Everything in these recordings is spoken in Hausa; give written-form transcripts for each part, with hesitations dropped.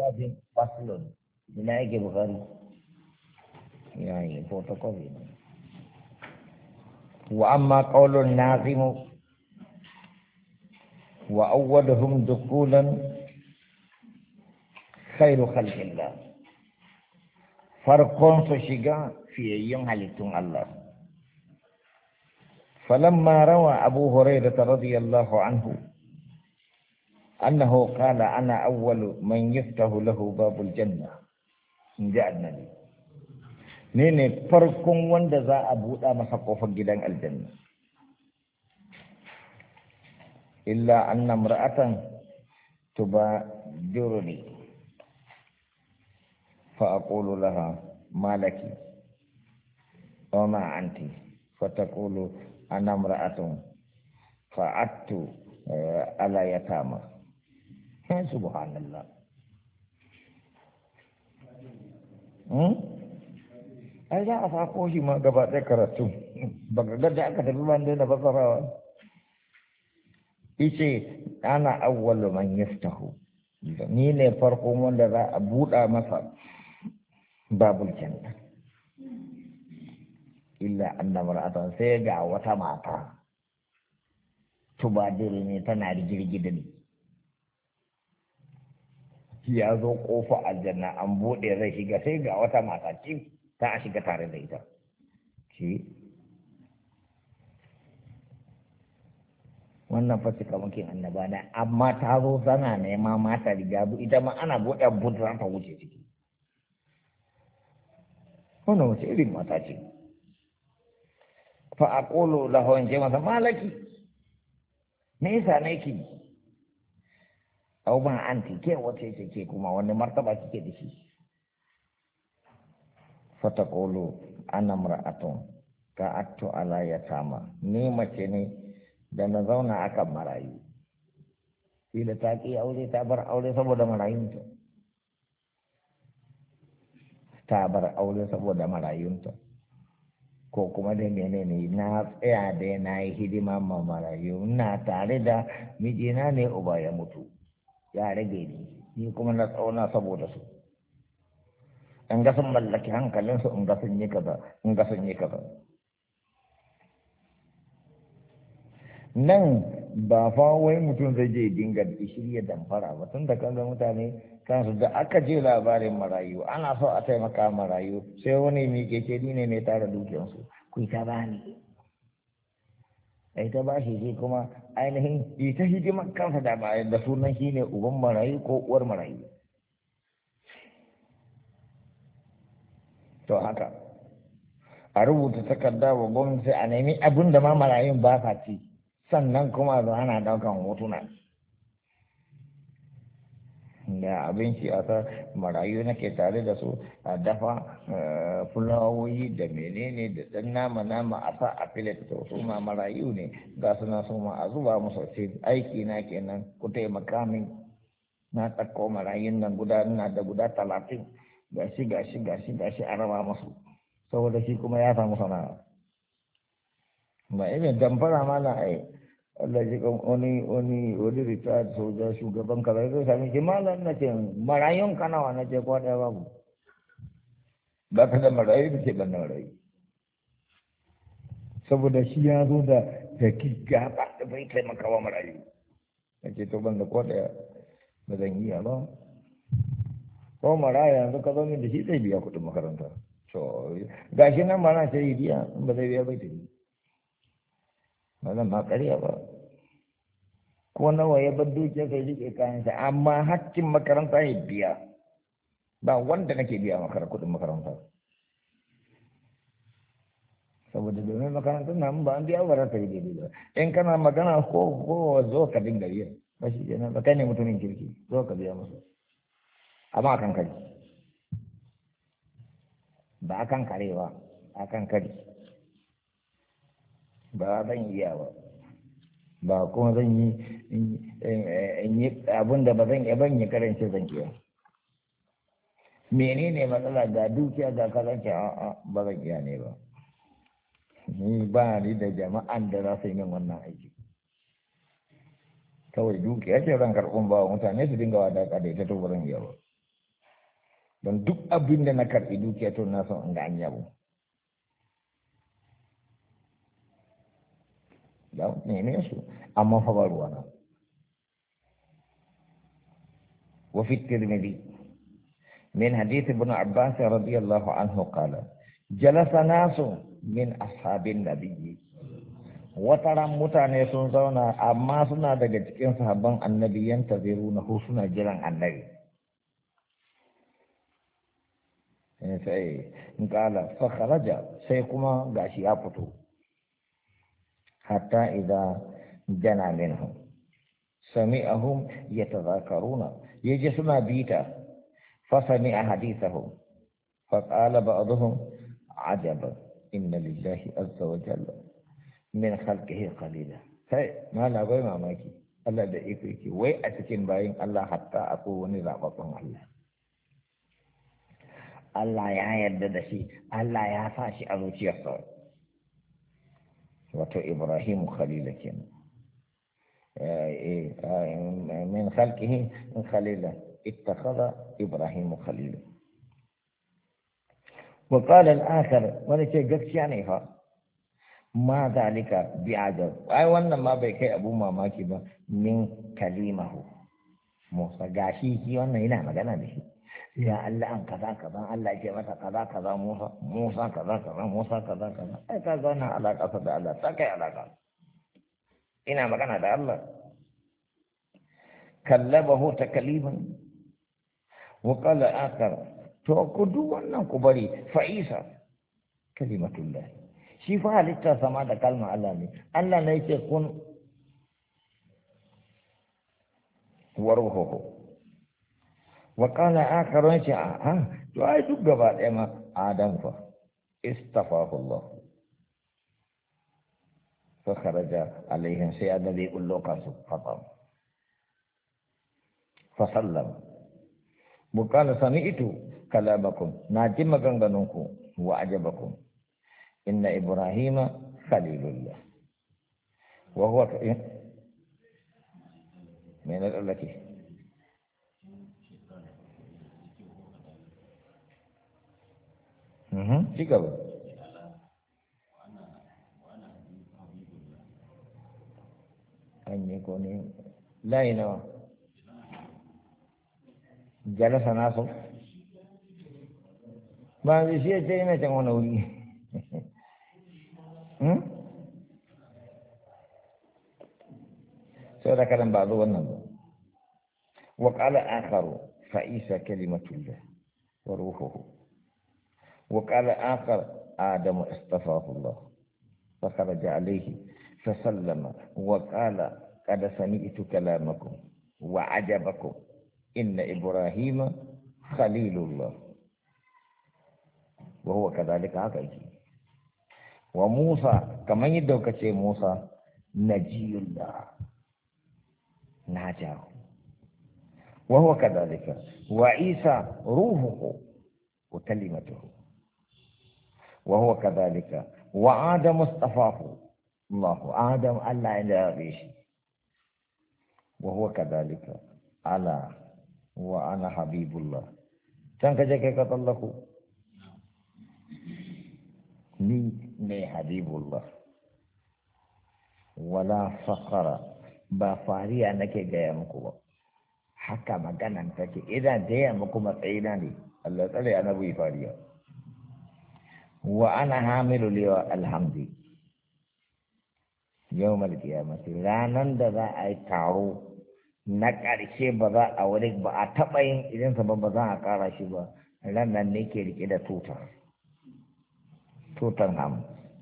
littafin faslun ina yake bukari ya yi photocopy wa amma qaulun nazimu wa awwaduhum dukulan khairu khalqillah farkon su shiga fiyayyun halittun Allah falamma rawa abu hurairah radiyallahu anhu annahu qala ana awwalu man yaftahu lahu babul jannah inja annabi ne farkon wanda za a buɗa masa kofar gidan aljanna illa anna imra'atan tubajiruni fa aqulu laha malaki wa ma anti fataqulu ana imra'atun fa'attu ala yatama subhanallah ai za a fako shi ma gaba ɗaya karatu baka ga da aka tafi ban daina fasarawa ice ana awwalu man yaftahu ni ne farkon wanda za a buɗa masa babul janna illa anna mar'atan sai ga wata mata tubadiri ne tana rigirgida ne ya zo kofa aljanna an buɗe zai shiga sai ga wata mata ce ta shiga tare da ita ce wannan fasika mukin annaba na amma ta zo zana nema mata riga ita ma ana buɗe budura ta wuce ciki wannan wace irin mata ce fa aqulu lahu in jama malaki me yasa ne ki au ba anti ke wace ce ke kuma wani martaba kike da shi fataqulu ana mar'atun ka'attu ala yatama ni mace ne da na zauna akan marayu kila ta ki aure ta bar aure saboda marayunta ko kuma dai menene na tsaya dai na yi hidima ma marayu na tare da mijina ne uba ya mutu ya rage ni kuma na tsauna saboda su in ga sun mallaki hankalinsu in ga sun yi kaza nan ba fa wai mutum zai je dinga shirya damfara ba tun da kaga mutane kansu da aka je labarin marayu ana so a taimaka marayu sai wani miƙe ce ni ne mai tara dukiyarsu ku ta bani ai ta bashi shi kuma ainihin ita hidimar kansa da bayan da sunan shi ne uban marayu ko uwar marayu to haka a rubuta takarda wa gwamnati a nemi abin da ma marayun ba sa ci sannan kuma zo ana daukan hotuna da abinci a ta marayu nake tare da su a dafa fulawoyi da menene da dan nama a sa a filet to su ma marayu ne ga suna su ma a zuba musu ce aiki na kenan ku taimaka min na ɗauko marayun nan guda 30 gashi a raba masu saboda shi kuma ya samu sana'a ba irin damfara ma na ai Allah ji kan wani retired soja shugaban kaza zai sami ki malam na ce marayun kanawa na ce kwa ɗaya babu ba ka da marayu da ce ban da marayu saboda shi ya zo da hakika ba da bai taimaka wa marayu na ce to ban da kwa ɗaya ba zan iya ba ko maraya yanzu ka zo min da shi zai biya kuɗin makaranta to gashi nan ba na ce yi biya in ba zai biya bai tafi ba zan ma ƙarya ba ko nawa ya bar dukiya kai rike kayansa amma hakkin makaranta ya biya ba wanda nake biya kuɗin makaranta saboda domin makarantar nan ba an biya ba ta yi daidai ba in kana magana ko zo ka dinga biya ba shi kenan ba kai ne mutumin kirki zo ka biya musu amma akan kari ba akan karewa akan kari ba zan iya ba kuma zan yi abin da ba zan iya ban yi karance zan iya menene matsala ga dukiya ga karance ba zan iya ne ba ni ba ni da jama'an da za su yi min wannan aiki kawai dukiya ce zan karɓun ba mutane su dinga wadaƙa da ita to ba zan iya ba don duk abin da na karɓi dukiya to na son in ga an yabo da neme su amma fa ba ruwa na wa fi tirmidhi min hadith ibn abbas radiyallahu anhu qala jalasa nasu min ashabin nabiyyi wataran mutane sun zauna amma suna daga cikin sahabban annabi yantaziruna suna jiran annabi sai in kala fa kharaja sai kuma gashi ya fito hatta idza jana minhum sami'ahum yatazakaruna yaji suna bita fa sami'a hadithahum fa qala ba'dhum ajaba inna lillahi azza wa jalla min khalqihi qalila sai mala bai mamaki Allah da iko yake wai a cikin bayin Allah hatta akwai wani zababban Allah Allah ya yarda da shi Allah ya sa shi a zuciyarsa wato Ibrahim khalila kenan min khalqihi khalila ittakhadha Ibrahim khalila wa qala al-akhar wani ce gaskiya ne fa ma zalika bi ajab ai wannan ma bai kai abu mamaki ba min kalimahu Musa gashi shi wannan yana magana da shi ya Allah an kaza kaza Allah ya ce masa kaza kaza Musa kaza kaza Musa kaza kaza ai ka ga wannan alaka da Allah ta kai alaka ina magana da Allah kallabahu takliman wa qala akhar to ku duk wannan ku bari fa Isa kalimatullah shi fa halitta sama da kalma Allah ne Allah ne yake kun waruhu wa qala akharun sha'a to ai duk gaba ɗaya ma Adam fa istafahu Allah fa kharaja alaihim sai annabi kullu kasu fata fa sallama buqala sami'tu kalamakum naji maganganunku wa ajabakum inna ibrahima khalilullah wa huwa min al-allati ci gaba an yi ko ne layi nawa jalasa nasu ba zai shi ya ce yana can wani wuri sau da kalan ba zo wannan ba wa ƙala akharu fa isa kalimatullah wa ruhuhu wa ƙala akhar adamu istafahu Allah fa kharaja alayhi fa sallama wa qala qad sami'tu kalamakum wa ajabakum inna ibrahima khalilullah wa huwa kadhalika haka yake wa Musa kaman yadda kace Musa najiyullah najahu wa huwa kadhalika wa Isa ruhuhu wa kalimatuhu wa huwa kadhalika wa Adam istafahu Allah Adam Allah ya rabe shi wa huwa kadhalika ala wa ana habibullah can kaje kai ka tallaku ni ne habibullah wala faqara ba fariya nake gaya muku ba haka maganan take idan gaya muku matsayina ne Allah tsare annabi fariya wa ana hamilu liwa alhamdi yawmal qiyamati ranan da za a yi taro na ƙarshe ba za a wani ba a taɓa yin idansa ba za a ƙara shi ba ranar ne ke rike da tutar ham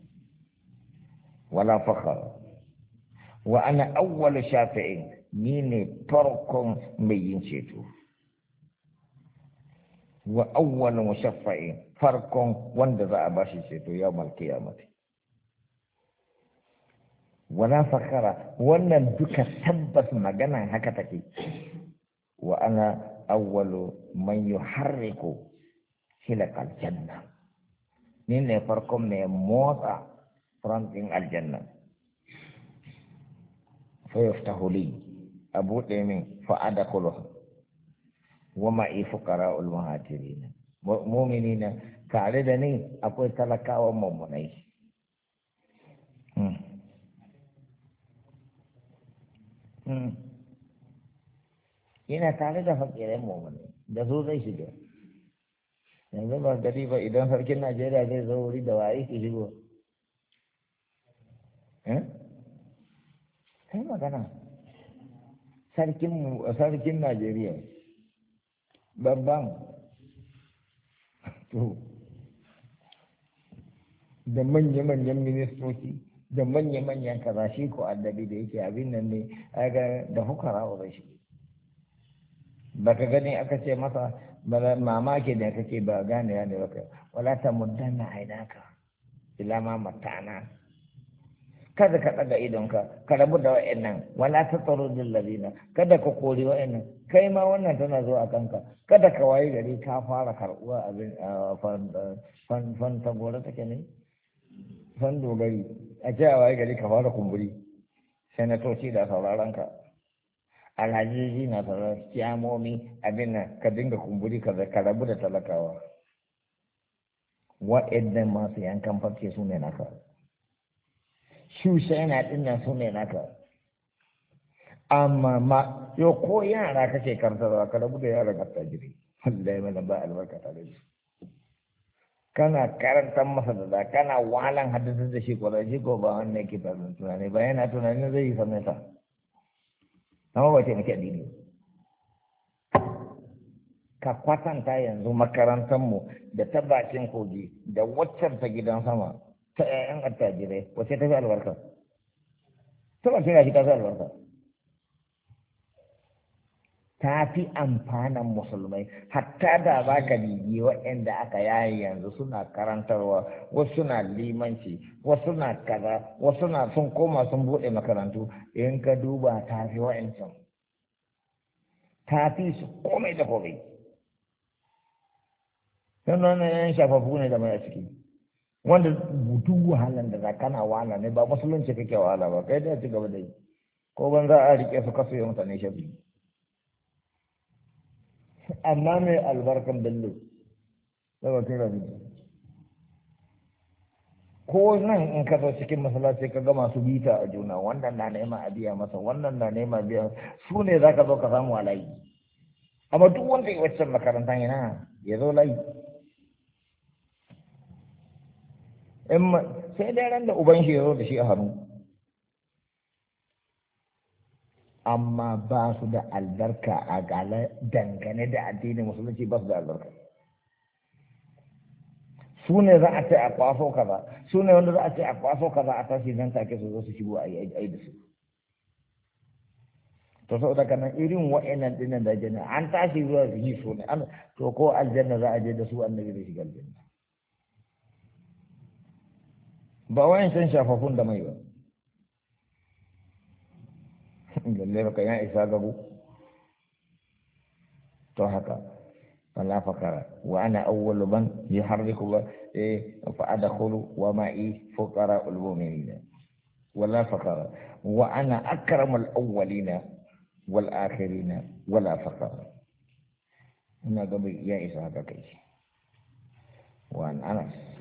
wala fakhar wa ana awwal shafi'in ni ne farkon mai yin ceto wa awwal mushaffa'in farkon wanda za a bashi ceto yawmal qiyamati wala fakhara wannan duka tabbas magana haka take wa ana awwalu man yuharriku hilaqal janna ni ne farkon mai motsa frontin aljanna fa yaftahu li abu min fa adkhuluha wa ma'i fuqara'ul muhajirin mu'minina tare da ni akwai talakawan mummunai yana tare da fakirai mummunai da su zai shiga yanzu ba gari ba idan sarkin Najeriya zai zo wuri da waye ke shigo kai magana sarkin Najeriya babban to da manya-manyan ministoci da manya-manyan kaza shi ko addabi da yake abin nan ne aga da hukara wa shi baka gani aka ce masa mamaki da kake ba gane ya ne baka wala ta muddanna ainaka ila ma matana kada ka daga idonka ka rabu da wa'annan wala ta tsaro ladina kada ka kori wa'annan kai ma wannan tana zuwa kanka kada ka wayi gari ka fara karbuwa abin fan ta gora take ne fan dogari a ce a wayi gari ka fara kumburi senatoci da sauraron ka alhajiji na sauraron kiyamomi abin nan ka dinga kumburi ka rabu da talakawa wa'annan masu yankan farce su ne naka yana dinnan su ne naka amma ma yau ko yara kake karantarwa ka rabu da yaran attajiri wallahi mana ba albarka tare da su kana karantar masa da kana wahalan haddasa da shi shi ko ba wannan yake farin tunani ba yana tunanin zai yi sanata amma ba taimaki addini ka kwatanta yanzu makarantarmu da ta bakin kogi da waccan ta gidan sama ta ƴaƴan attajirai wace ta fi albarka ta bakin gashi ta fi albarka ta fi amfanan musulmai hatta da za ka bibi waɗanda aka yayi yanzu suna karantarwa wasu suna limanci wasu na kaza wasu na sun koma sun buɗe makarantu in ka duba ta fi wa'ancan ta fi su komai da komai sannan yan shafafu ne da mai a ciki wanda duk wahalan da kana wahala ne ba musulunci kake wahala ba kai da ci gaba da yi ko ban za a rike su kasu yi mutane shafi amma mai albarkan bello daga kai rabi ko nan in ka zo cikin masallaci ka ga masu bita a juna wannan na nema a biya masa wannan na nema biya su ne za ka zo ka samu a layi amma duk wanda ya waccan makarantar yana ya zo layi sai dai ran da uban shi ya zo da shi a hannu amma ba su da albarka a gala dangane da addinin musulunci ba su da albarka su ne za a ce a kwaso kaza su ne wanda za a ce a kwaso kaza a tashi nan take su zo su shigo a yi da su to sau daga nan irin wa'annan dinnan da aljanna an tashi zuwa su yi su ne to ko aljanna za a je da su annabi da shiga aljanna ba wayan san shafafun da mai ba lalle baka ya isa gabu to haka wala fakara wa ana awwalu man yuharriku fa adkhulu wa ma'i fuqara al-mu'minin wala fakara wa ana akramul awwalina wal akhirina wala fakara ina gabu ya isa haka kai wa anas